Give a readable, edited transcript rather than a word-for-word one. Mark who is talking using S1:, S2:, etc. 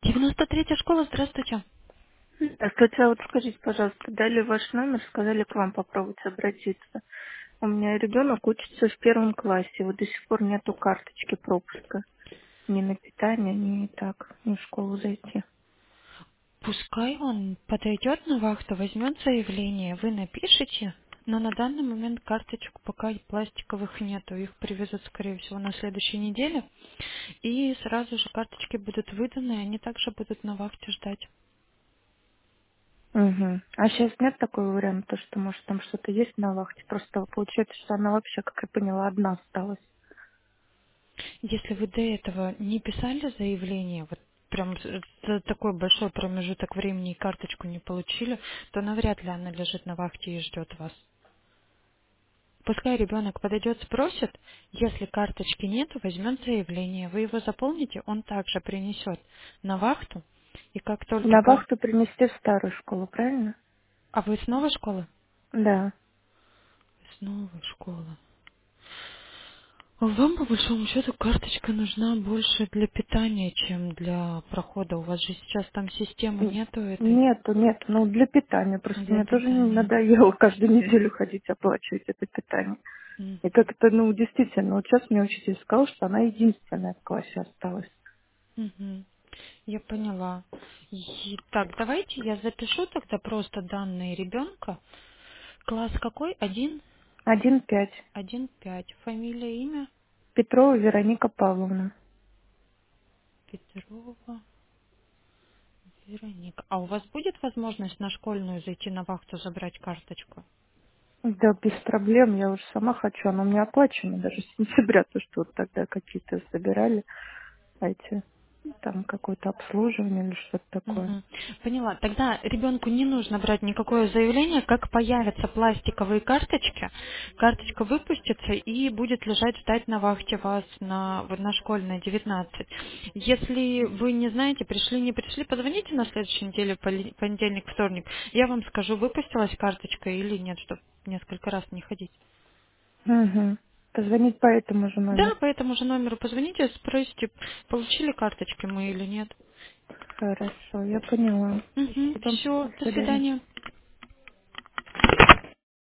S1: 93-я школа, здравствуйте.
S2: Здравствуйте, а вот скажите, пожалуйста, дали ваш номер, сказали к вам попробовать обратиться. У меня ребенок учится в первом классе, вот до сих пор нету карточки пропуска. Ни на питание, ни так, ни в школу зайти.
S1: Пускай он подойдет на вахту, возьмет заявление, вы напишите, но на данный момент карточек пока пластиковых нету. Их привезут, скорее всего, на следующей неделе. И сразу же карточки будут выданы, они также будут на вахте ждать.
S2: Угу. А сейчас нет такого варианта, что может там что-то есть на вахте, просто получается, что она вообще, как я поняла, одна осталась.
S1: Если вы до этого не писали заявление, вот прям за такой большой промежуток времени и карточку не получили, то навряд ли она лежит на вахте и ждет вас. Пускай ребенок подойдет, спросит, если карточки нет, возьмет заявление, вы его заполните, он также принесет на вахту, и как только...
S2: На вахту принести в старую школу, правильно?
S1: А вы с новой школы?
S2: Да.
S1: С новой школы. Вам, по большому счету, карточка нужна больше для питания, чем для прохода. У вас же сейчас там системы нету этой
S2: Нету, ну для питания. Просто
S1: для
S2: мне тоже
S1: питания.
S2: надоело каждую неделю ходить оплачивать это питание.
S1: Мгм.
S2: И как-то, ну, действительно, вот сейчас мне учитель сказал, что она единственная в классе осталась.
S1: Мгм. Я поняла. Так, давайте я запишу тогда просто данные ребенка. Класс какой?
S2: 1,5.
S1: 1-5. Фамилия, имя?
S2: Петрова Вероника Павловна.
S1: Петрова Вероника. А у вас будет возможность на школьную зайти на вахту, забрать карточку?
S2: Да, без проблем, я уже сама хочу, она у меня оплачена даже с сентября, то, что вот тогда какие-то забирали, а эти, там, какое-то обслуживание или что-то такое.
S1: Мгм. Поняла. Тогда ребенку не нужно брать никакое заявление, как появятся пластиковые карточки, карточка выпустится и будет лежать ждать на вахте вас вот на школьной 19. Если вы не знаете, пришли, не пришли, позвоните на следующей неделе, понедельник, вторник. Я вам скажу, выпустилась карточка или нет, чтобы несколько раз не ходить.
S2: Угу. Позвонить по этому же
S1: Да,
S2: номеру.
S1: по этому же номеру позвоните, спросите, получили карточки мы или нет.
S2: Хорошо, я поняла.
S1: Угу.
S2: Спасибо.
S1: Все,
S2: До
S1: до
S2: свидания.
S1: свидания.